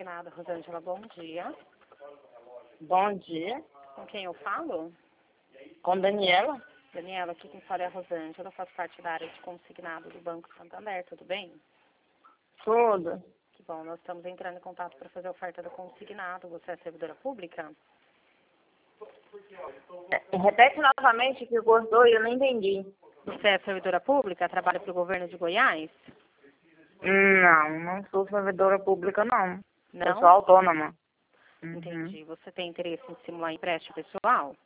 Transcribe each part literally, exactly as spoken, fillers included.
consignado. Rosângela, bom dia. Bom dia. Com quem eu falo? Com Daniela. Daniela, aqui quem fala é a Rosângela, eu faço parte da área de consignado do Banco Santander, tudo bem? Tudo. Que bom, nós estamos entrando em contato para fazer a oferta do consignado. Você é servidora pública? É, repete novamente que gostou e eu não entendi. Você é servidora pública? Trabalha para o governo de Goiás? Não, não sou servidora pública, não. Não? Eu sou autônoma. Uhum. Entendi. Você tem interesse em simular empréstimo pessoal?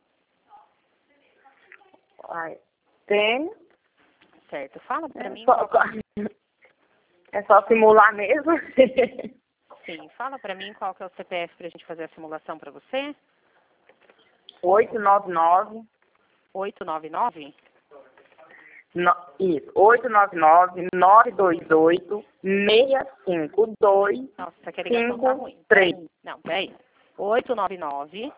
Ai, tem. Certo. Fala para É mim só, qual... é só simular mesmo? Sim, fala para mim qual que é o C P F para a gente fazer a simulação para você. oito nove nove. oito nove nove? No, isso, oito nove nove, nove dois oito, seis cinco dois, Nossa, que a ligação tá ruim. três. Não, peraí. oito nove nove.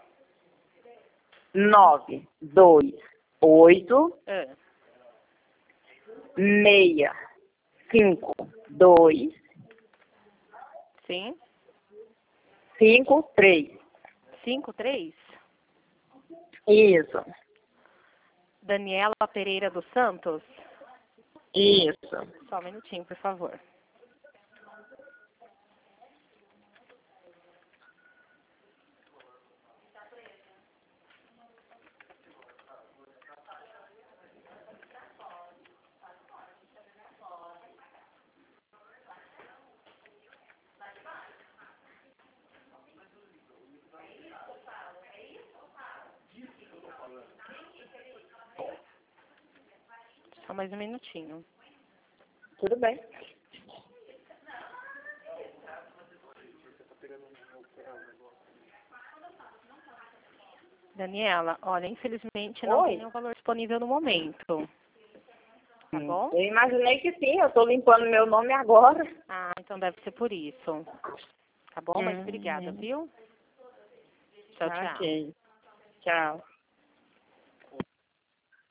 nove dois oito, Ah, seis cinco dois, sim. cinco três. cinco três? Isso, Daniela Pereira dos Santos? isso. Só um minutinho, por favor. Só mais um minutinho. Tudo bem. Daniela, olha, infelizmente não Oi. tem nenhum valor disponível no momento. Tá bom? Eu imaginei que sim, eu estou limpando meu nome agora. Ah, então deve ser por isso. Tá bom? Mas obrigada, Uhum. viu? Tchau, tchau. Ok. Tchau.